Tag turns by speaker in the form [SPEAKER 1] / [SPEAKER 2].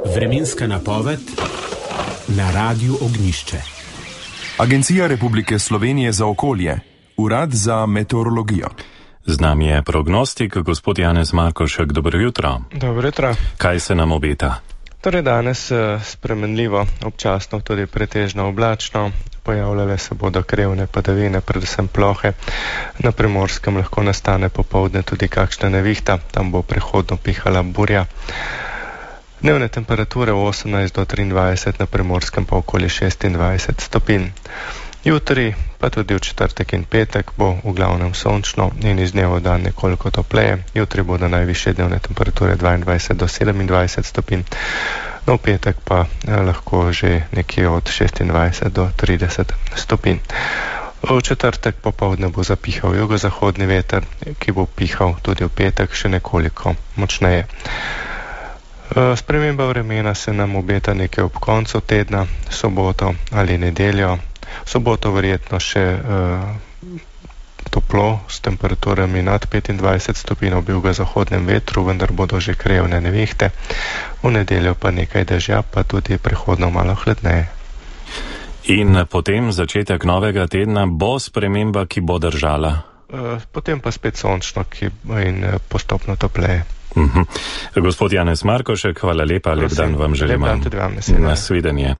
[SPEAKER 1] Vremenska napoved na Radiu Ognjišče.
[SPEAKER 2] Agencija Republike Slovenije za okolje, Urad za meteorologijo.
[SPEAKER 3] Z nami je prognostik gospod Janez Markošek. Dobro jutro.
[SPEAKER 4] Dobro jutro.
[SPEAKER 3] Kaj se nam obeta?
[SPEAKER 4] Torej danes spremenljivo, občasno tudi pretežno oblačno. Pojavljale se bodo krevne padavine, predvsem plohe. Na Primorskem lahko nastane popoldne tudi kakšna nevihta, tam bo prehodno pihala burja. Dnevne temperature 18 do 23, na Primorskem pa okoli 26 stopinj. Jutri, pa tudi v četrtek in petek, bo v glavnem sončno in iz dneva v dan nekoliko topleje. Jutri bodo najvišje dnevne temperature 22 do 27 stopinj, no v petek pa lahko že nekje od 26 do 30 stopinj. V četrtek popoldne bo zapihal jugozahodni veter, ki bo pihal tudi v petek še nekoliko močneje. Sprememba vremena se nam obeta nekaj ob koncu tedna, soboto ali nedeljo. Soboto verjetno še toplo s temperaturami nad 25 stopinj ob jugozahodnem vetru, vendar bodo že krevne nevihte. V nedeljo pa nekaj dežja, pa tudi prehodno malo hladneje.
[SPEAKER 3] In potem začetek novega tedna bo sprememba, ki bo držala?
[SPEAKER 4] Potem pa spet sončno in postopno topleje.
[SPEAKER 3] Gospod Janez Markošek, hvala lepa, lep dan vam želim.
[SPEAKER 4] Lep dan tudi vam,
[SPEAKER 3] nasvidenje.